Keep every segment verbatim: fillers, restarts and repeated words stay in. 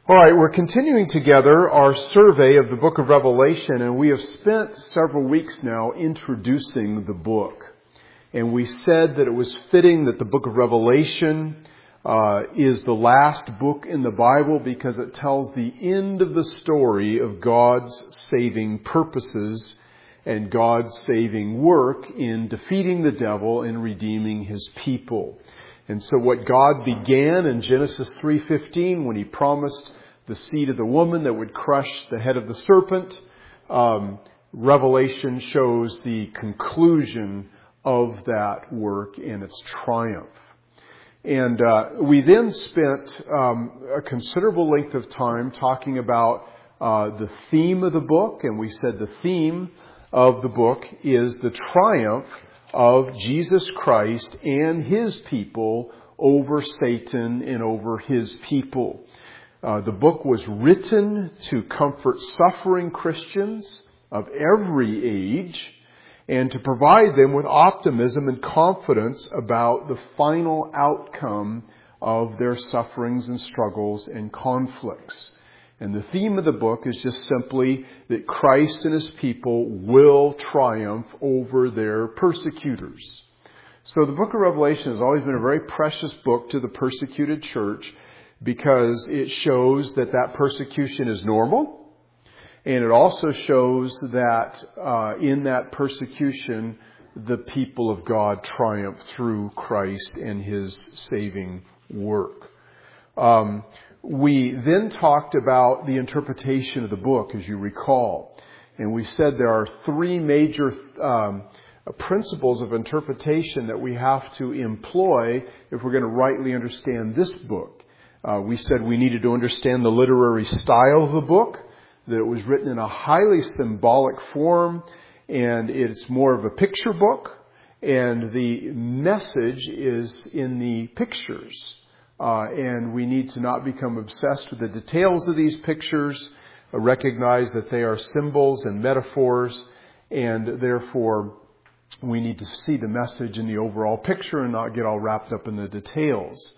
All right, we're continuing together our survey of the book of Revelation, and we have spent several weeks now introducing the book. And we said that it was fitting that the book of Revelation uh, is the last book in the Bible because it tells the end of the story of God's saving purposes and God's saving work in defeating the devil and redeeming His people. And so what God began in Genesis three fifteen when He promised the seed of the woman that would crush the head of the serpent, um, Revelation shows the conclusion of that work and its triumph. And uh, we then spent um, a considerable length of time talking about uh, the theme of the book, and we said the theme of the book is the triumph of Jesus Christ and His people over Satan and over His people. Uh, the book was written to comfort suffering Christians of every age and to provide them with optimism and confidence about the final outcome of their sufferings and struggles and conflicts. And the theme of the book is just simply that Christ and His people will triumph over their persecutors. So the book of Revelation has always been a very precious book to the persecuted church because it shows that that persecution is normal. And it also shows that uh, in that persecution, the people of God triumph through Christ and His saving work. Um, we then talked about the interpretation of the book, as you recall. And we said there are three major um, principles of interpretation that we have to employ if we're going to rightly understand this book. Uh, we said we needed to understand the literary style of the book, that it was written in a highly symbolic form, and it's more of a picture book, and the message is in the pictures. Uh, and we need to not become obsessed with the details of these pictures, uh, recognize that they are symbols and metaphors, and therefore we need to see the message in the overall picture and not get all wrapped up in the details.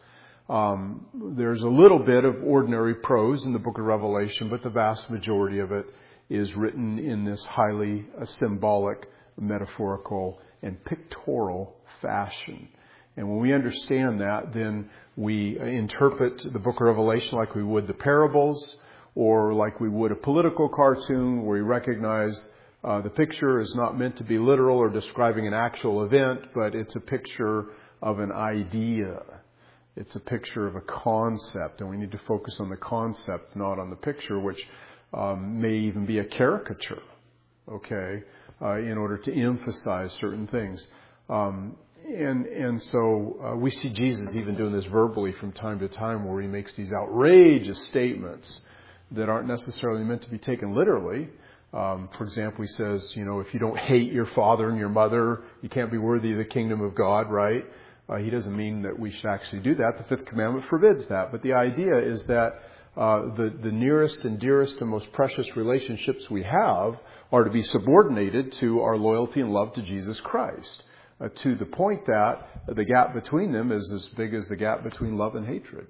Um, there's a little bit of ordinary prose in the book of Revelation, but the vast majority of it is written in this highly uh, symbolic, metaphorical, and pictorial fashion. And when we understand that, then we interpret the book of Revelation like we would the parables, or like we would a political cartoon, where we recognize uh, the picture is not meant to be literal or describing an actual event, but it's a picture of an idea. It's a picture of a concept, and we need to focus on the concept, not on the picture, which um, may even be a caricature, okay, uh, in order to emphasize certain things. Um, and and so uh, we see Jesus even doing this verbally from time to time, where He makes these outrageous statements that aren't necessarily meant to be taken literally. Um, for example, He says, you know, if you don't hate your father and your mother, you can't be worthy of the kingdom of God, right? Uh, he doesn't mean that we should actually do that. The fifth commandment forbids that. But the idea is that uh, the, the nearest and dearest and most precious relationships we have are to be subordinated to our loyalty and love to Jesus Christ, uh, to the point that the gap between them is as big as the gap between love and hatred.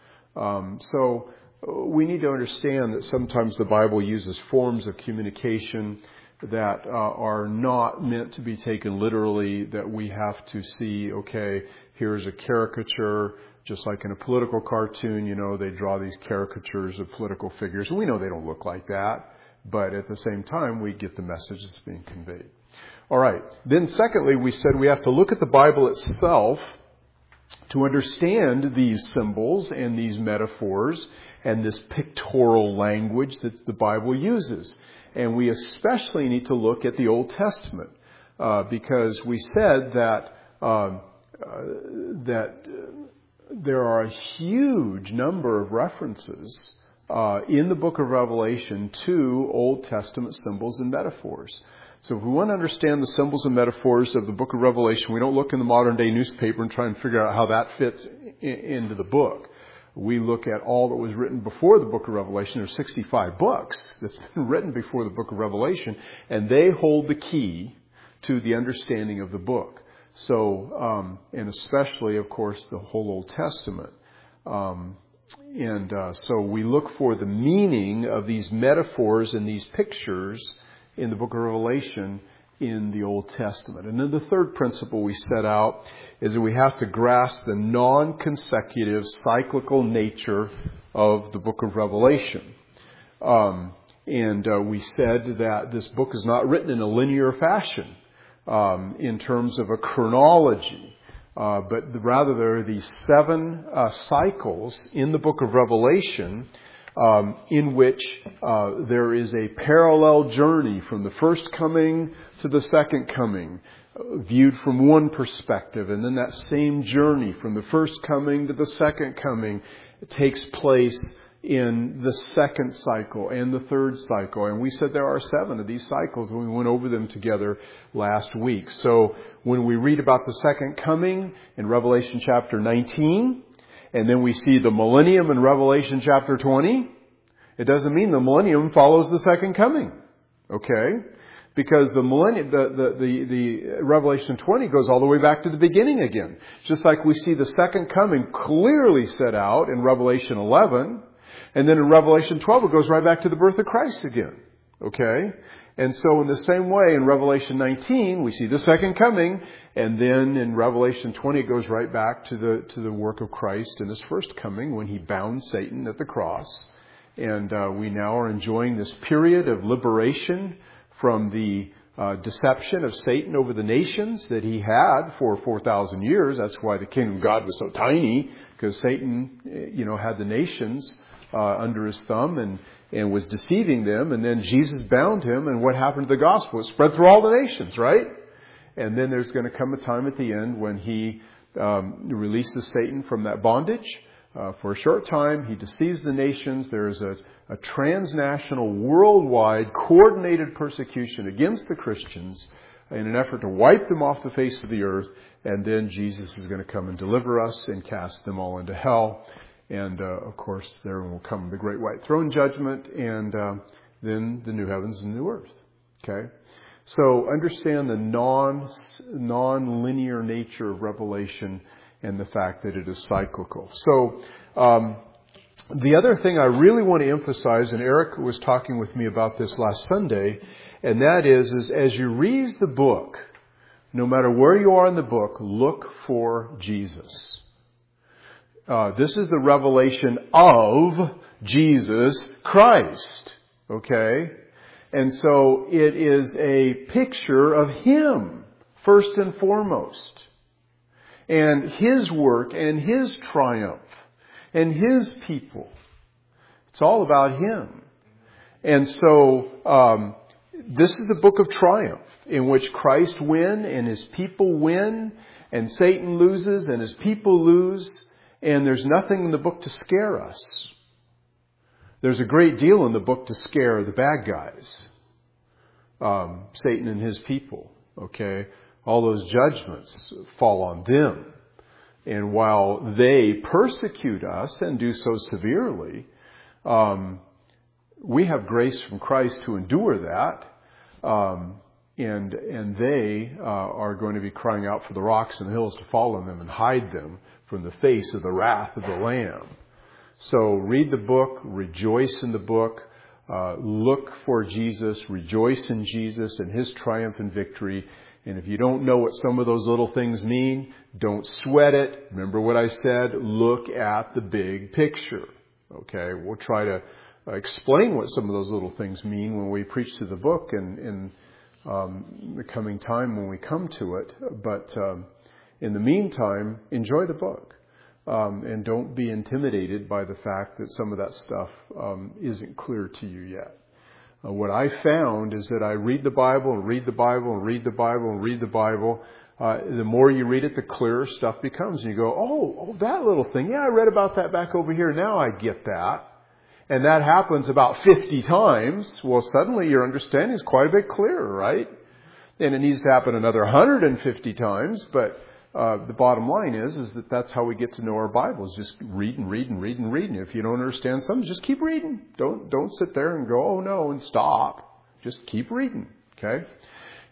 Um, so we need to understand that sometimes the Bible uses forms of communication that uh, are not meant to be taken literally, that we have to see, okay, here's a caricature, just like in a political cartoon, you know, they draw these caricatures of political figures, and we know they don't look like that, but at the same time, we get the message that's being conveyed. All right. Then secondly, we said we have to look at the Bible itself to understand these symbols and these metaphors and this pictorial language that the Bible uses. And we especially need to look at the Old Testament uh, because we said that uh, uh, that there are a huge number of references uh, in the book of Revelation to Old Testament symbols and metaphors. So if we want to understand the symbols and metaphors of the book of Revelation, we don't look in the modern day newspaper and try and figure out how that fits in, into the book. We look at all that was written before the book of Revelation. There's sixty-five books that's been written before the book of Revelation, and they hold the key to the understanding of the book. So, um, and especially, of course, the whole Old Testament. Um, and uh, so we look for the meaning of these metaphors and these pictures in the book of Revelation in the Old Testament. And then the third principle we set out is that we have to grasp the non-consecutive cyclical nature of the book of Revelation. Um, and uh, we said that this book is not written in a linear fashion um, in terms of a chronology. Uh, but rather there are these seven uh, cycles in the book of Revelation um, in which uh, there is a parallel journey from the first coming to the second coming, uh, viewed from one perspective. And then that same journey from the first coming to the second coming takes place in the second cycle and the third cycle. And we said there are seven of these cycles, and we went over them together last week. So when we read about the second coming in Revelation chapter nineteen, and then we see the millennium in Revelation chapter twenty, it doesn't mean the millennium follows the second coming. Okay? Because the millennium, the, the, the, the Revelation twenty goes all the way back to the beginning again. Just like we see the second coming clearly set out in Revelation eleven. And then in Revelation twelve, it goes right back to the birth of Christ again. Okay? And so in the same way, in Revelation nineteen, we see the second coming. And then in Revelation twenty, it goes right back to the to the work of Christ in His first coming when He bound Satan at the cross. And uh, we now are enjoying this period of liberation from the uh, deception of Satan over the nations that he had for four thousand years. That's why the kingdom of God was so tiny, because Satan, you know, had the nations Uh, under his thumb and, and was deceiving them. And then Jesus bound him. And what happened to the gospel? It spread through all the nations, right? And then there's going to come a time at the end when he um, releases Satan from that bondage. Uh, for a short time, he deceives the nations. There is a, a transnational, worldwide, coordinated persecution against the Christians in an effort to wipe them off the face of the earth. And then Jesus is going to come and deliver us and cast them all into hell. And, uh, of course, there will come the great white throne judgment and uh, then the new heavens and new earth. Okay? So understand the non, non-linear nature of Revelation and the fact that it is cyclical. So um, the other thing I really want to emphasize, and Eric was talking with me about this last Sunday, and that is, is as you read the book, no matter where you are in the book, look for Jesus. Uh, this is the revelation of Jesus Christ. Okay? And so it is a picture of Him, first and foremost. And His work and His triumph and His people. It's all about Him. And so um, this is a book of triumph in which Christ wins and His people win, and Satan loses and His people lose. And there's nothing in the book to scare us. There's a great deal in the book to scare the bad guys. Um, Satan and his people. Okay? All those judgments fall on them. And while they persecute us and do so severely, um, we have grace from Christ to endure that. Um, and and they uh, are going to be crying out for the rocks and the hills to fall on them and hide them from the face of the wrath of the Lamb. So read the book, rejoice in the book, uh, look for Jesus, rejoice in Jesus and His triumph and victory. And if you don't know what some of those little things mean, don't sweat it. Remember what I said, look at the big picture. Okay, we'll try to explain what some of those little things mean when we preach to the book and in um, the coming time when we come to it. But um, in the meantime, enjoy the book. Um, and don't be intimidated by the fact that some of that stuff um, isn't clear to you yet. Uh, what I found is that I read the Bible and read the Bible and read the Bible and read the Bible. Uh, the more you read it, the clearer stuff becomes. And you go, oh, oh, that little thing. Yeah, I read about that back over here. Now I get that. And that happens about fifty times. Well, suddenly your understanding is quite a bit clearer, right? And it needs to happen another one hundred fifty times. But uh, the bottom line is, is that that's how we get to know our Bibles. Just read and read and read and read. And if you don't understand something, just keep reading. Don't, don't sit there and go, oh no, and stop. Just keep reading. Okay?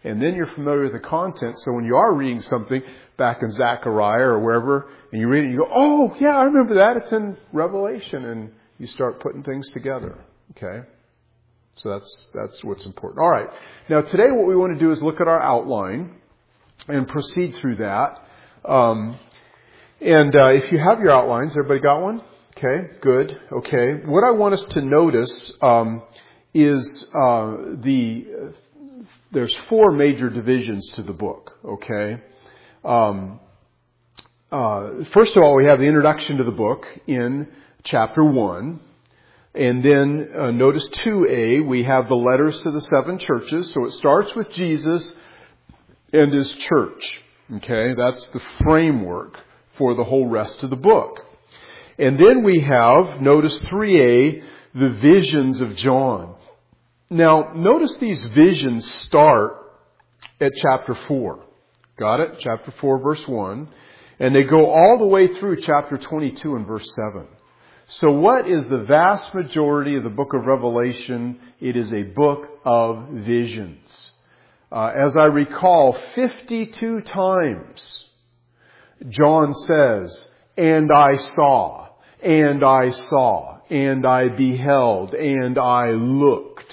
And then you're familiar with the content. So when you are reading something back in Zechariah or wherever, and you read it, you go, oh, yeah, I remember that. It's in Revelation. And you start putting things together. Okay? So that's that's what's important. All right. Now today what we want to do is look at our outline and proceed through that. Um, and uh, if you have your outlines, everybody got one? Okay, good. Okay. What I want us to notice um, is uh, the there's four major divisions to the book. Okay. Um, uh, first of all, we have the introduction to the book in chapter one. And then uh, notice two A, we have the letters to the seven churches. So it starts with Jesus and His church. Okay, that's the framework for the whole rest of the book. And then we have, notice three A, the visions of John. Now, notice these visions start at chapter four. Got it? Chapter four, verse one. And they go all the way through chapter twenty-two and verse seven. So what is the vast majority of the book of Revelation? It is a book of visions. Uh, as I recall, fifty-two times John says, and I saw, and I saw, and I beheld, and I looked.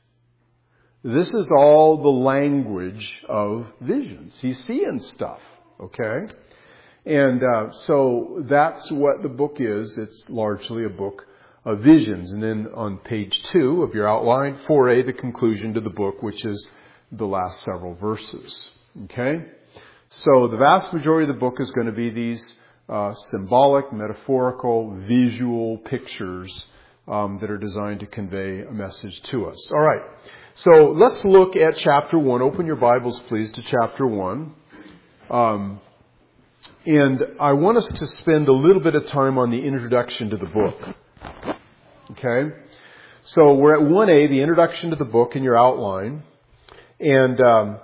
This is all the language of visions. He's seeing stuff, okay? And uh, so that's what the book is. It's largely a book of visions. And then on page two of your outline, four A, the conclusion to the book, which is the last several verses. Okay? So the vast majority of the book is going to be these uh, symbolic, metaphorical, visual pictures um, that are designed to convey a message to us. All right. So let's look at chapter one. Open your Bibles, please, to chapter one. Um, And I want us to spend a little bit of time on the introduction to the book. Okay? So we're at one A, the introduction to the book in your outline. And um,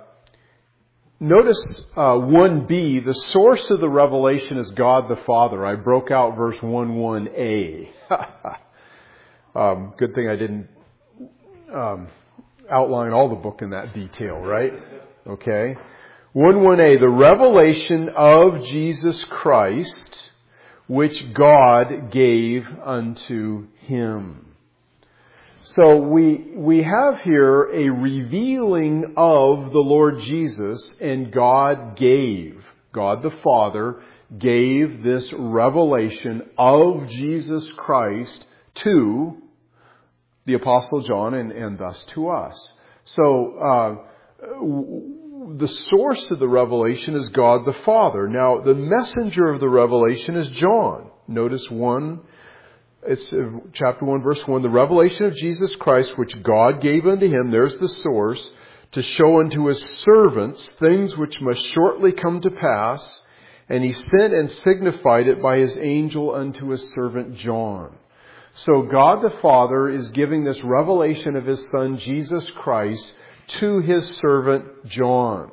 notice uh, one B, the source of the revelation is God the Father. I broke out verse one one A. um, good thing I didn't um, outline all the book in that detail, right? Okay. one one A, the revelation of Jesus Christ, which God gave unto Him. So we we have here a revealing of the Lord Jesus, and God gave, God the Father gave this revelation of Jesus Christ to the Apostle John and, and thus to us. So uh, the source of the revelation is God the Father. Now, the messenger of the revelation is John. Notice one, it's chapter one, verse one, the revelation of Jesus Christ, which God gave unto Him, there's the source, to show unto His servants things which must shortly come to pass. And He sent and signified it by His angel unto His servant John. So God the Father is giving this revelation of His Son, Jesus Christ, to His servant John.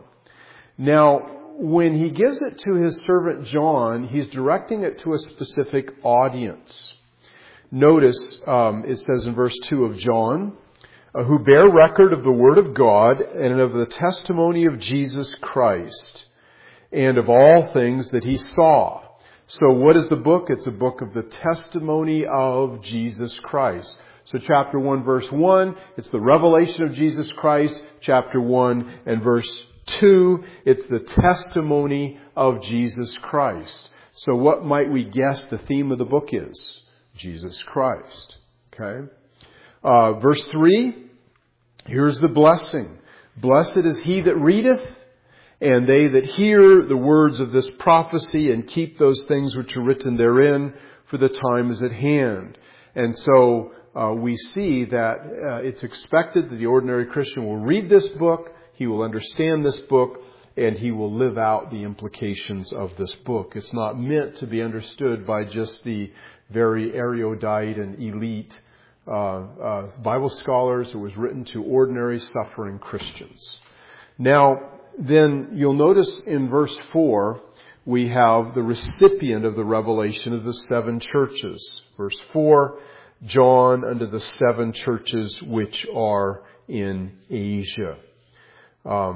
Now, when He gives it to His servant John, He's directing it to a specific audience. Notice, um, it says in verse two of John, uh, who bear record of the Word of God and of the testimony of Jesus Christ and of all things that He saw. So what is the book? It's a book of the testimony of Jesus Christ. So chapter one, verse one, it's the revelation of Jesus Christ. Chapter one and verse two, it's the testimony of Jesus Christ. So what might we guess the theme of the book is? Jesus Christ. Okay. Uh, verse three, here's the blessing. Blessed is he that readeth, and they that hear the words of this prophecy and keep those things which are written therein, for the time is at hand. And so uh, we see that uh, it's expected that the ordinary Christian will read this book, he will understand this book, and he will live out the implications of this book. It's not meant to be understood by just the very erudite and elite uh, uh, Bible scholars. It was written to ordinary suffering Christians. Now, then you'll notice in verse four, we have the recipient of the revelation of the seven churches. Verse four, John unto the seven churches which are in Asia. Um,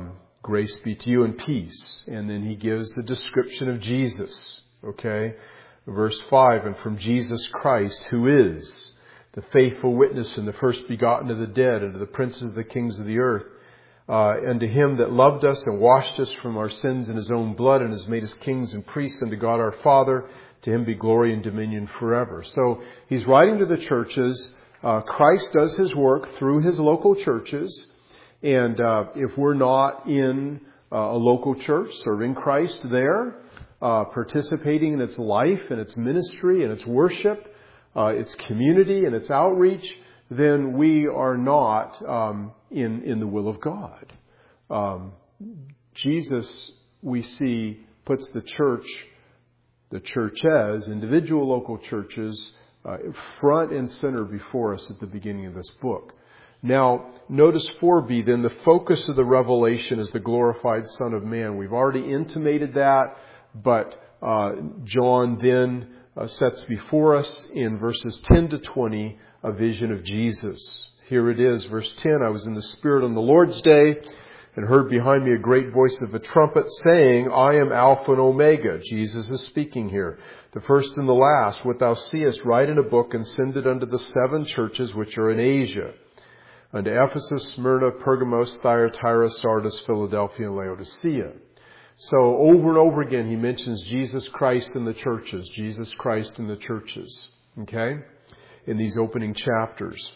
grace be to you and peace. And then he gives the description of Jesus. Okay. Verse five, and from Jesus Christ, who is the faithful witness and the first begotten of the dead, and to the princes of the kings of the earth, uh, and to him that loved us and washed us from our sins in his own blood, and has made us kings and priests unto God our Father, to him be glory and dominion forever. So he's writing to the churches. Uh, Christ does his work through his local churches. And uh, if we're not in uh, a local church serving Christ there, uh, participating in its life and its ministry and its worship, uh, its community and its outreach, then we are not um, in in the will of God. Um, Jesus, we see, puts the church, the churches, individual local churches, uh, front and center before us at the beginning of this book. Now, notice four B, then the focus of the revelation is the glorified Son of Man. We've already intimated that, but uh, John then uh, sets before us in verses ten to twenty a vision of Jesus. Here it is, verse ten, I was in the Spirit on the Lord's day and heard behind me a great voice of a trumpet saying, I am Alpha and Omega. Jesus is speaking here. The first and the last. What thou seest, write in a book and send it unto the seven churches which are in Asia. Unto Ephesus, Smyrna, Pergamos, Thyatira, Sardis, Philadelphia, and Laodicea. So over and over again he mentions Jesus Christ in the churches. Jesus Christ in the churches. Okay? In these opening chapters.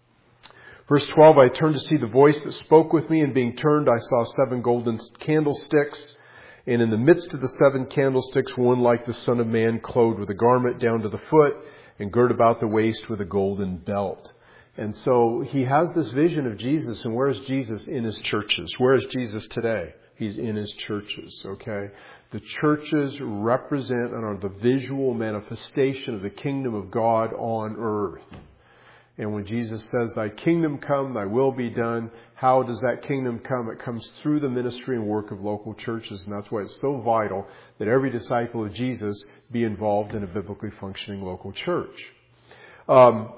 Verse twelve, I turned to see the voice that spoke with me, and being turned I saw seven golden candlesticks. And in the midst of the seven candlesticks, one like the Son of Man, clothed with a garment down to the foot, and girt about the waist with a golden belt. And so he has this vision of Jesus. And where is Jesus? In his churches. Where is Jesus today? He's in his churches, okay? The churches represent and are the visual manifestation of the kingdom of God on earth. And when Jesus says, thy kingdom come, thy will be done, how does that kingdom come? It comes through the ministry and work of local churches. And that's why it's so vital that every disciple of Jesus be involved in a biblically functioning local church. Um,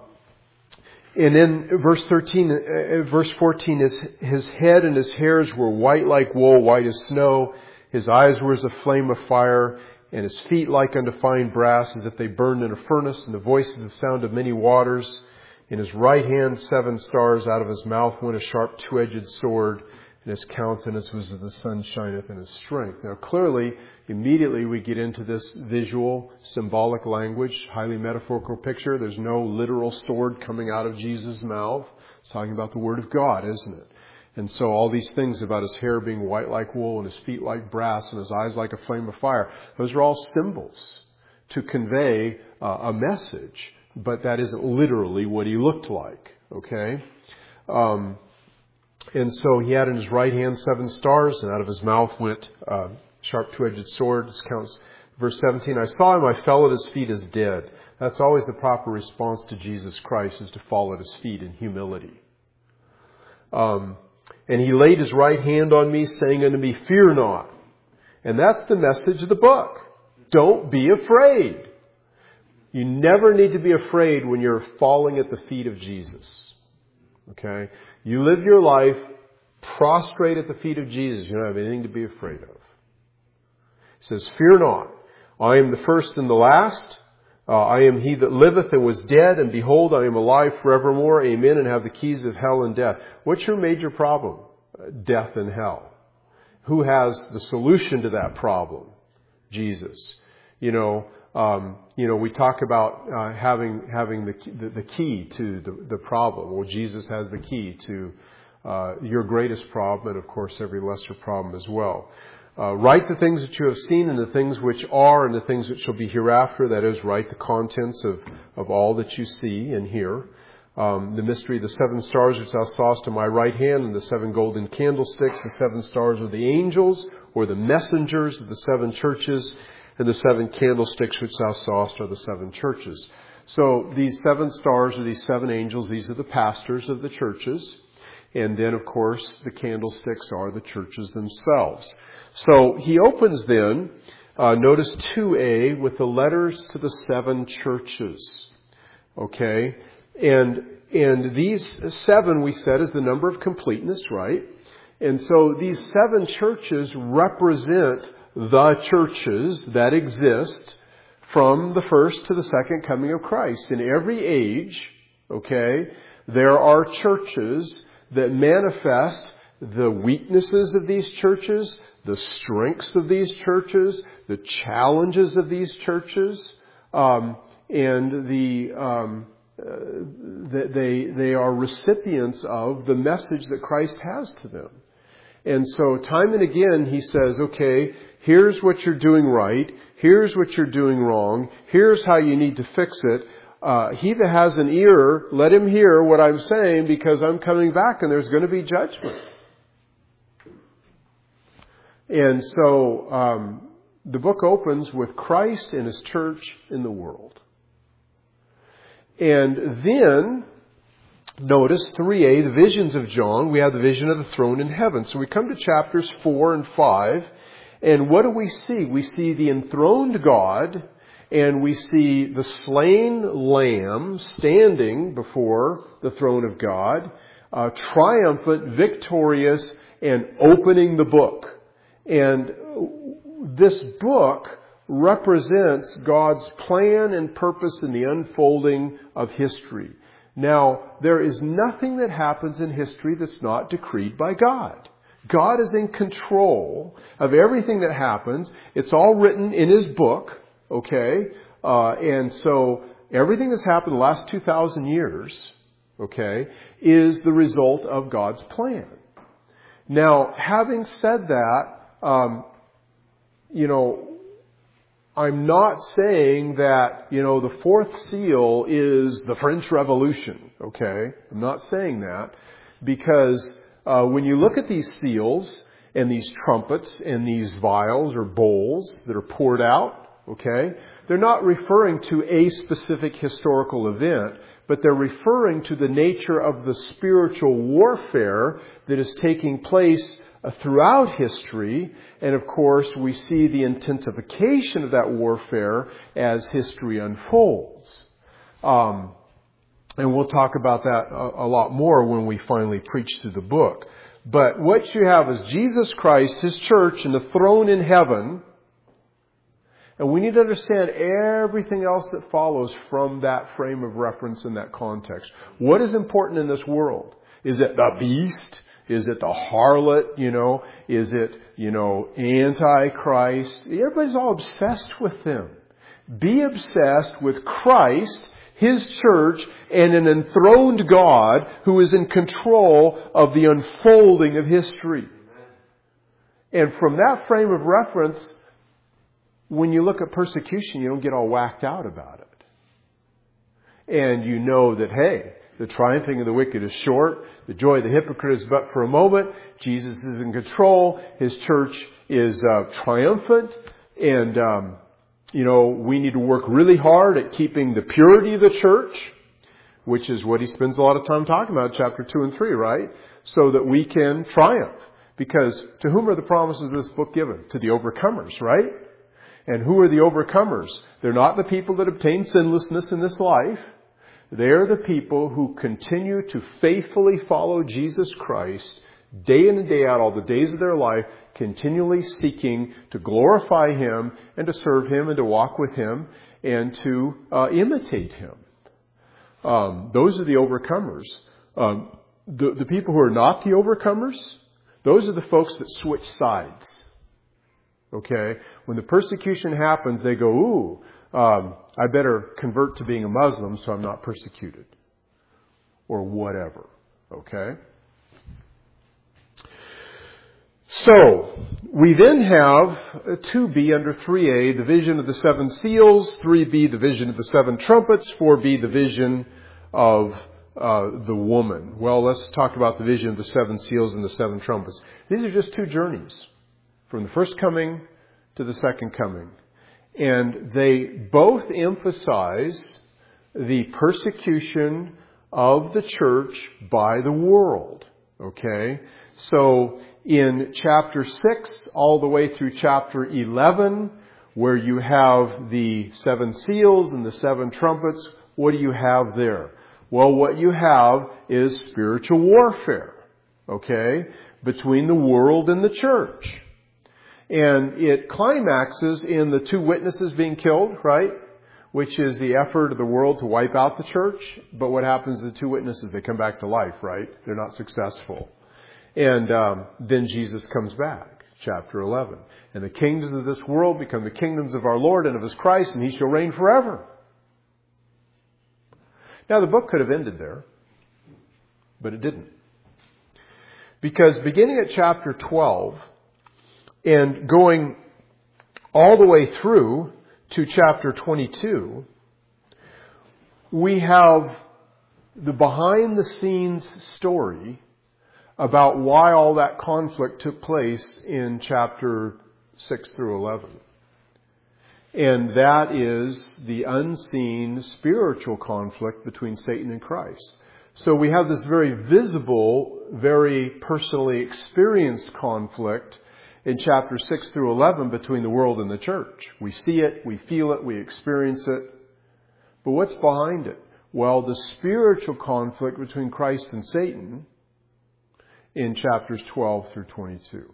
And in verse thirteen, uh, verse fourteen, his, his head and his hairs were white like wool, white as snow. His eyes were as a flame of fire, and his feet like unto fine brass, as if they burned in a furnace, and the voice of the sound of many waters. In his right hand seven stars, out of his mouth went a sharp two-edged sword, and his countenance was as the sun shineth in his strength. Now clearly, immediately we get into this visual, symbolic language, highly metaphorical picture. There's no literal sword coming out of Jesus' mouth. It's talking about the Word of God, isn't it? And so all these things about his hair being white like wool and his feet like brass and his eyes like a flame of fire, those are all symbols to convey uh, a message. But that isn't literally what he looked like, okay? Um, and so he had in his right hand seven stars, and out of his mouth went a uh, sharp two-edged sword. This counts verse seventeen. I saw him, I fell at his feet as dead. That's always the proper response to Jesus Christ, is to fall at his feet in humility. Um, and he laid his right hand on me, saying unto me, fear not. And that's the message of the book. Don't be afraid. You never need to be afraid when you're falling at the feet of Jesus. Okay? You live your life prostrate at the feet of Jesus. You don't have anything to be afraid of. He says, fear not. I am the first and the last. Uh, I am he that liveth and was dead, and behold, I am alive forevermore. Amen. And have the keys of hell and death. What's your major problem? Death and hell. Who has the solution to that problem? Jesus. You know, um, you know, we talk about uh, having having the, the the key to the the problem. Well, Jesus has the key to uh, your greatest problem, and of course, every lesser problem as well. Uh, write the things that you have seen, and the things which are, and the things that shall be hereafter. That is, write the contents of, of all that you see and hear. Um, the mystery of the seven stars which thou sawest in my right hand, and the seven golden candlesticks. The seven stars are the angels, or the messengers of the seven churches, and the seven candlesticks which thou sawest are the seven churches. So these seven stars are these seven angels. These are the pastors of the churches. And then, of course, the candlesticks are the churches themselves. So he opens then, uh, notice two A, with the letters to the seven churches. Okay? And and these seven, we said, is the number of completeness, right? And so these seven churches represent the churches that exist from the first to the second coming of Christ. In every age, okay, there are churches that manifest the weaknesses of these churches, the strengths of these churches, the challenges of these churches, um, and the um, uh, they they are recipients of the message that Christ has to them. And so time and again he says, okay, here's what you're doing right, here's what you're doing wrong, here's how you need to fix it. Uh, he that has an ear, let him hear what I'm saying, because I'm coming back and there's going to be judgment. And so um, the book opens with Christ and His church in the world. And then, notice three A, the visions of John. We have the vision of the throne in heaven. So we come to chapters four and five. And what do we see? We see the enthroned God, and we see the slain Lamb standing before the throne of God, uh, triumphant, victorious, and opening the book. And this book represents God's plan and purpose in the unfolding of history. Now, there is nothing that happens in history that's not decreed by God. God is in control of everything that happens. It's all written in His book, okay? Uh, and so everything that's happened the last two thousand years, okay, is the result of God's plan. Now, having said that, um, you know, I'm not saying that, you know, the fourth seal is the French Revolution, okay? I'm not saying that, because uh, when you look at these seals and these trumpets and these vials or bowls that are poured out, okay, they're not referring to a specific historical event, but they're referring to the nature of the spiritual warfare that is taking place throughout history. And of course, we see the intensification of that warfare as history unfolds. Um, and we'll talk about that a, a lot more when we finally preach through the book. But what you have is Jesus Christ, His church, and the throne in heaven. And we need to understand everything else that follows from that frame of reference in that context. What is important in this world? Is it the beast? Is it the harlot, you know? Is it, you know, Antichrist? Everybody's all obsessed with them. Be obsessed with Christ, His church, and an enthroned God who is in control of the unfolding of history. And from that frame of reference, when you look at persecution, you don't get all whacked out about it. And you know that, hey, the triumphing of the wicked is short. The joy of the hypocrite is but for a moment. Jesus is in control. His church is uh, triumphant. And, um, you know, we need to work really hard at keeping the purity of the church, which is what he spends a lot of time talking about in chapter two and three, right? So that we can triumph. Because to whom are the promises of this book given? To the overcomers, right? And who are the overcomers? They're not the people that obtain sinlessness in this life. They're the people who continue to faithfully follow Jesus Christ day in and day out, all the days of their life, continually seeking to glorify Him and to serve Him and to walk with Him and to uh, imitate Him. Um, those are the overcomers. Um, the, the people who are not the overcomers, those are the folks that switch sides. Okay? When the persecution happens, they go, ooh, Um, I better convert to being a Muslim so I'm not persecuted. Or whatever. Okay? So, we then have two B under three A, the vision of the seven seals, three B, the vision of the seven trumpets, four B, the vision of uh, the woman. Well, let's talk about the vision of the seven seals and the seven trumpets. These are just two journeys. From the first coming to the second coming. And they both emphasize the persecution of the church by the world. Okay? So in chapter six all the way through chapter eleven, where you have the seven seals and the seven trumpets, what do you have there? Well, what you have is spiritual warfare. Okay? between the world and the church. And it climaxes in the two witnesses being killed, right? Which is the effort of the world to wipe out the church. But what happens to the two witnesses? They come back to life, right? They're not successful. And um, then Jesus comes back, chapter eleven. And the kingdoms of this world become the kingdoms of our Lord and of His Christ, and He shall reign forever. Now, the book could have ended there, but it didn't. Because beginning at chapter twelve and going all the way through to chapter twenty-two, we have the behind-the-scenes story about why all that conflict took place in chapter six through eleven. And that is the unseen spiritual conflict between Satan and Christ. So we have this very visible, very personally experienced conflict in chapter six through eleven between the world and the church. We see it, we feel it, we experience it. But what's behind it? Well, the spiritual conflict between Christ and Satan in chapters twelve through twenty-two.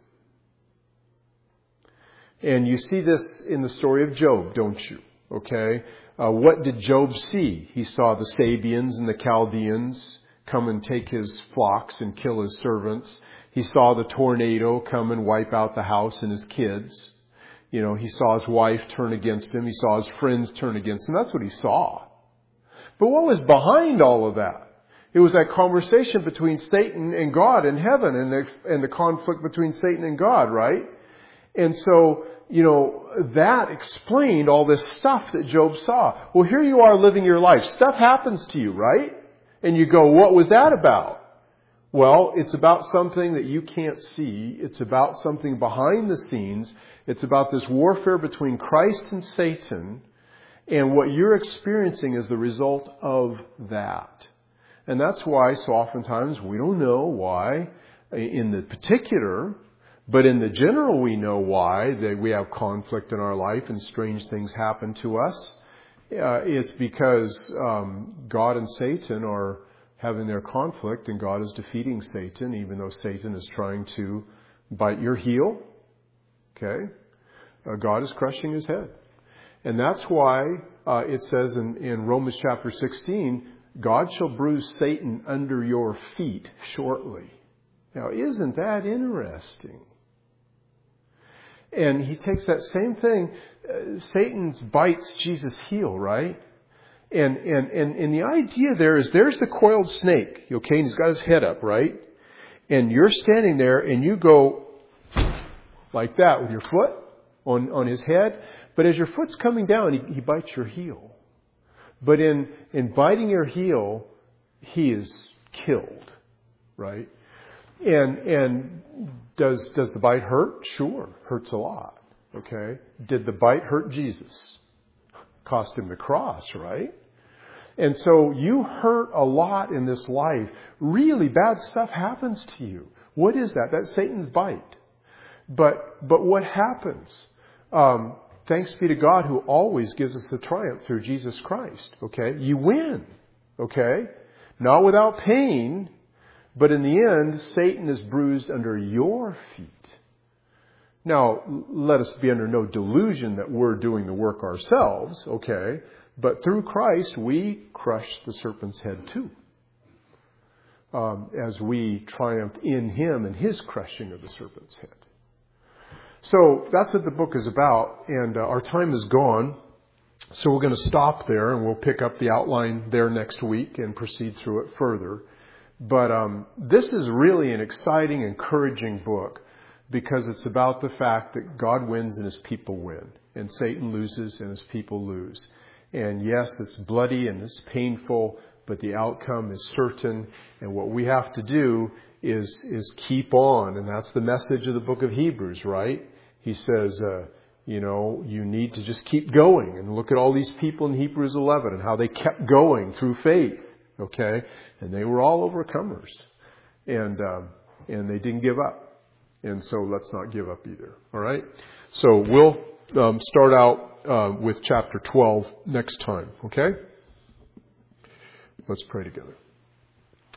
And you see this in the story of Job, don't you? Okay. Uh, what did Job see? He saw the Sabians and the Chaldeans come and take his flocks and kill his servants. He saw the tornado come and wipe out the house and his kids. You know, he saw his wife turn against him. He saw his friends turn against him. That's what he saw. But what was behind all of that? It was that conversation between Satan and God in heaven, and the, and the conflict between Satan and God, right? And so, you know, that explained all this stuff that Job saw. Well, here you are living your life. Stuff happens to you, right? And you go, what was that about? Well, it's about something that you can't see. It's about something behind the scenes. It's about this warfare between Christ and Satan. And what you're experiencing is the result of that. And that's why so oftentimes we don't know why in the particular, but in the general we know why that we have conflict in our life and strange things happen to us. Uh, it's because um, God and Satan are having their conflict, and God is defeating Satan, even though Satan is trying to bite your heel. Okay? Uh, God is crushing his head. And that's why uh, it says in, in Romans chapter sixteen, God shall bruise Satan under your feet shortly. Now, isn't that interesting? And he takes that same thing. Uh, Satan bites Jesus' heel, right? And, and, and, and the idea there is there's the coiled snake, okay? And he's got his head up, right? And you're standing there and you go like that with your foot on, on his head. But as your foot's coming down, he, he bites your heel. But in, in biting your heel, he is killed, right? And, and does, does the bite hurt? Sure. Hurts a lot. Okay. Did the bite hurt Jesus? Cost him the cross, right? And so you hurt a lot in this life. Really bad stuff happens to you. What is that? That's Satan's bite. But, but what happens? Um, thanks be to God who always gives us the triumph through Jesus Christ. Okay. You win. Okay. Not without pain. But in the end, Satan is bruised under your feet. Now, let us be under no delusion that we're doing the work ourselves, okay? But through Christ, we crush the serpent's head too. Um, as we triumph in Him and His crushing of the serpent's head. So that's what the book is about, and uh, our time is gone. So we're going to stop there, and we'll pick up the outline there next week and proceed through it further. But um, this is really an exciting, encouraging book because it's about the fact that God wins and His people win. And Satan loses and His people lose. And yes, it's bloody and it's painful, but the outcome is certain. And what we have to do is, is keep on. And that's the message of the book of Hebrews, right? He says, uh, you know, you need to just keep going. And look at all these people in Hebrews eleven and how they kept going through faith. Okay, and they were all overcomers, and um, and they didn't give up, and so let's not give up either. All right, so we'll um, start out uh, with chapter twelve next time. Okay, let's pray together.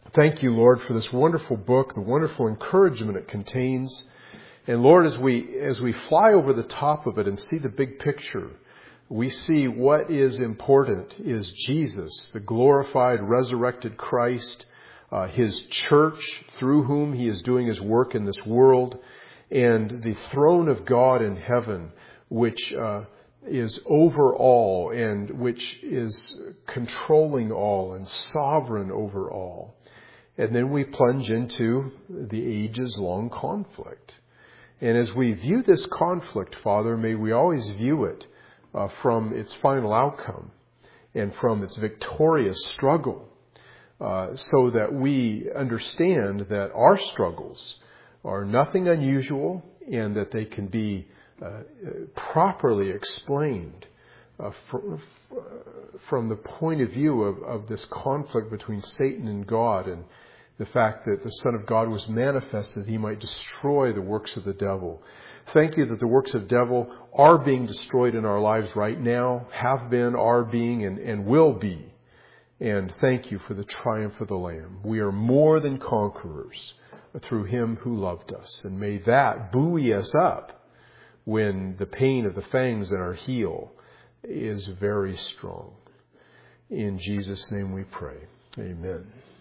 Thank you, Lord, for this wonderful book, the wonderful encouragement it contains. And Lord, as we as we fly over the top of it and see the big picture, we see what is important is Jesus, the glorified, resurrected Christ, uh, His church through whom He is doing His work in this world, and the throne of God in heaven, which uh, is over all and which is controlling all and sovereign over all. And then we plunge into the ages-long conflict. And as we view this conflict, Father, may we always view it uh, from its final outcome and from its victorious struggle, uh, so that we understand that our struggles are nothing unusual and that they can be uh, properly explained uh, from, from the point of view of, of this conflict between Satan and God, and the fact that the Son of God was manifested that He might destroy the works of the devil. Thank you that the works of the devil are being destroyed in our lives right now, have been, are being, and, and will be. And thank you for the triumph of the Lamb. We are more than conquerors through Him who loved us. And may that buoy us up when the pain of the fangs in our heel is very strong. In Jesus' name we pray. Amen.